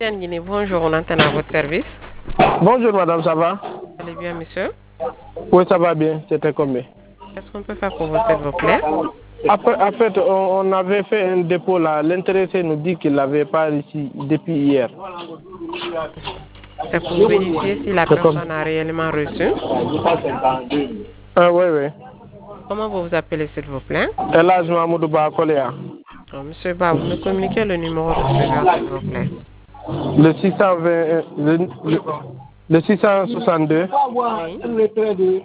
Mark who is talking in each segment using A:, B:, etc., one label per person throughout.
A: Bonjour, on entend à votre service.
B: Bonjour madame, ça va?
A: Vous allez bien, monsieur?
B: Oui, ça va bien, c'était combien?
A: Qu'est-ce qu'on peut faire pour vous, s'il vous plaît?
B: En fait, on avait fait un dépôt là. L'intéressé nous dit qu'il n'avait pas réussi depuis hier.
A: C'est pour vérifier si la personne a réellement reçu.
B: Ah oui, oui.
A: Comment vous vous appelez, s'il vous plaît?
B: Elhadj Mamoudou Ba Koléa.
A: Monsieur Ba, vous me communiquez le numéro de receveur, s'il vous plaît.
B: Le 620, le 662.
A: Oui.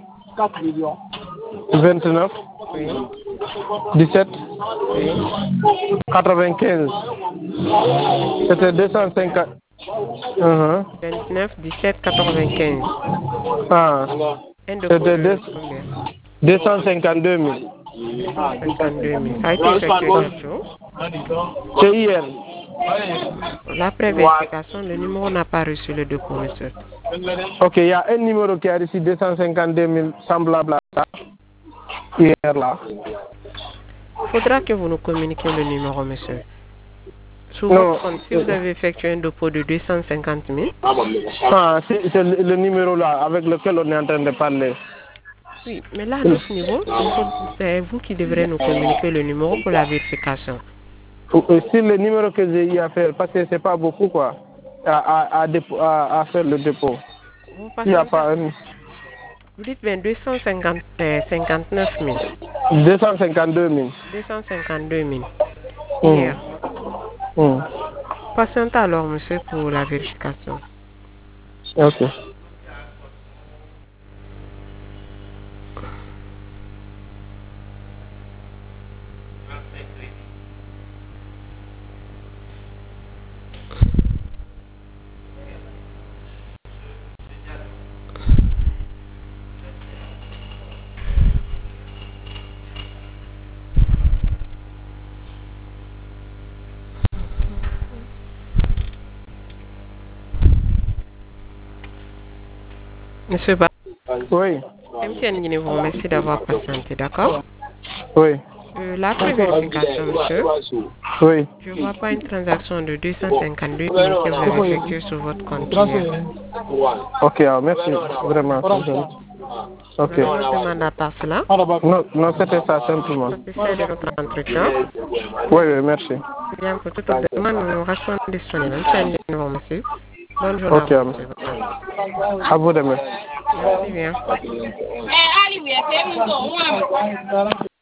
B: 29.
A: Oui.
B: 17.
A: Oui.
B: 95. C'était 250.
A: 29, 17, 95.
B: Ah,
A: Un dépôt
B: c'était
A: de combien?
B: 252 000.
A: 252 000. Ça a été effectué quel jour?
B: C'est hier.
A: L'après vérification, le numéro n'a pas reçu le dépôt, monsieur.
B: Ok, il y a un numéro qui a reçu 252 000 semblable à ça. Hier là.
A: Il faudra que vous nous communiquiez le numéro, monsieur. Sur
B: Non.
A: votre compte, si vous avez effectué un dépôt de 250 000,
B: Ah, c'est le numéro là avec lequel on est en train de parler.
A: oui, mais là, à notre niveau, c'est vous qui devrez nous communiquer le numéro pour la vérification.
B: Si le numéro que j'ai eu à faire, parce que c'est pas beaucoup quoi, à faire le dépôt.
A: Vous
B: Il n'y a
A: passez,
B: pas un.
A: vous dites bien 259 000.
B: 252 000.
A: 252 000.
B: Hum,
A: Hier.
B: hum.
A: Patientez alors, monsieur, pour la vérification.
B: Ok.
A: Monsieur Ba,
B: Oui.
A: MTN vous remercie d'avoir patienté, d'accord?
B: Oui.
A: L'après vérification, monsieur,
B: Oui.
A: je ne vois pas une transaction de 252 000 que vous avez effectuée sur votre compte hier.
B: Ok, merci vraiment. Ok.
A: Vous avez une demande à part cela?
B: Non, non, c'était ça simplement.
A: Satisfait de notre entretien?
B: Oui, oui, merci.
A: Bien, pour toute autre demande, nous restons disponibles. MTN vous remercie. Bonne journée à
B: Ok,
A: vous, monsieur.
B: à vous de même.
A: Merci bien.